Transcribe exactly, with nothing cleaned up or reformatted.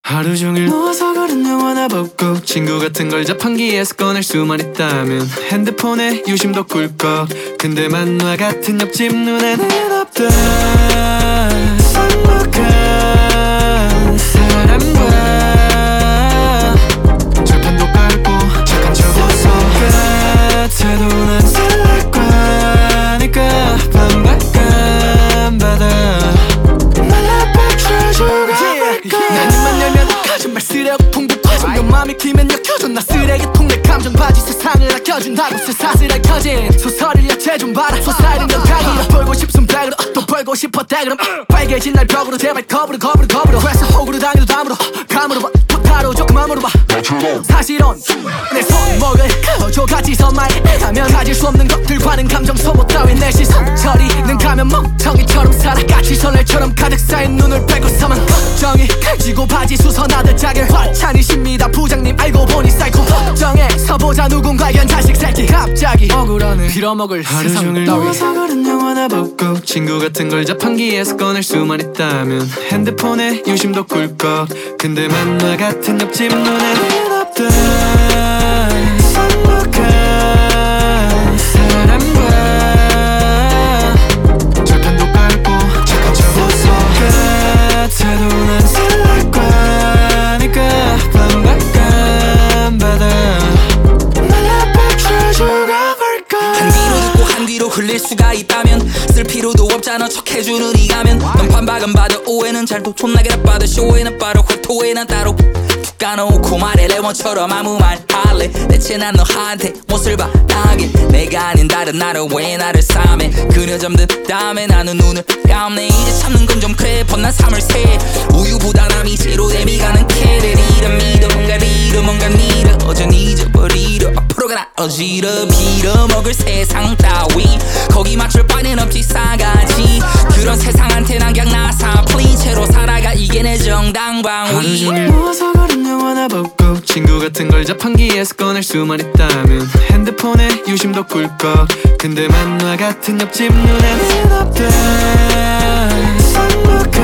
하루 종일 누워서 그런 영화나 보고 친구 같은 걸 자판기에서 꺼낼 수만 있다면 핸드폰에 유심도 꿀꺽. 근데 만화 같은 옆집 눈에는 없다 행복한 사람과 절판도 깔고 착한 척 웃어. 같아도 난 살락과니까 반박한 바다 난 입만 열면 거짓말 쓰레기 풍부해져. 내 맘이 기면 역겨져. 나 쓰레기통 내 감정 바지 세상을 아껴준다고 새사슬에 커진 소설을 야채 좀 봐라. 소사이는 연타기로 벌고 싶은 백으로 또 벌고 싶었다 그럼 빨개진 날 벽으로 제발 거부로 거부로 거부로 그래서 호구로 당해도 담으로 감으로 봐 포타로 조금 암으로 봐. 사실은 내 손목을 그어줘같이 선마에 가면 가질 수 없는 것들과는 감정 소모 따윈 내 시선 저리는 가면 멍청이처럼 살아. 까치 설날처럼 가득 쌓인 눈을 빼고서만 걱정이 칼지고 바지 수선하듯 자기를 화찬이십니다 부장님. 알고 보니 사이코 걱정해서 보자 누군가의 자식 새끼 갑자기 억울하네 빌어먹을 하루 종일 누워서 그런 영화나 보고 친구 같은 걸 자판기에서 꺼낼 수만 있다면 핸드폰에 유심도 꿀꺽. 근데 만화 같은 옆집 눈에는 없다 행복한 사람과 절판도 깔고 착한 척 웃어. 같아도 난 살락과니까 반박한 바다 날 앞에 죽어볼까. 한 귀로 듣고 한 귀로 흘릴 수가 있다면 쓸 필요도 없잖아 척해주는 이가면. 넌 반박은 받아 오해는 잘도 존나게 나빠도 쇼에는 빠르 화토에는 따로 툭 까놓고 말해 레몬처럼 아무 말 할래. 대체 난 너한테 못을 바라게 내가 아닌 다른 나를 왜 나를 싸매. 그려 잠든 다음에 나는 눈을 감네. 이제 참는 건 좀 그래 뻔난 삶을 새 우유보다 남이 제로 데미가는 캐를 잃어 믿어 뭔가 잃어 뭔가 잃어 어전 잊어버리려 앞으로 가라 어지러 빌어먹을 세상 따위 거기 맞출 바는 없지 싸가지. 그런 세상한테 난 그냥 나사 플린 채로 살아가 이게 내 정당방위. 하루 종일 누워서 그런 영화나 보고 친구 같은 걸 자판기에서 꺼낼 수만 있다면 핸드폰에 유심도 꿀꺽. 근데 만화 같은 옆집 눈에는 없다 행복한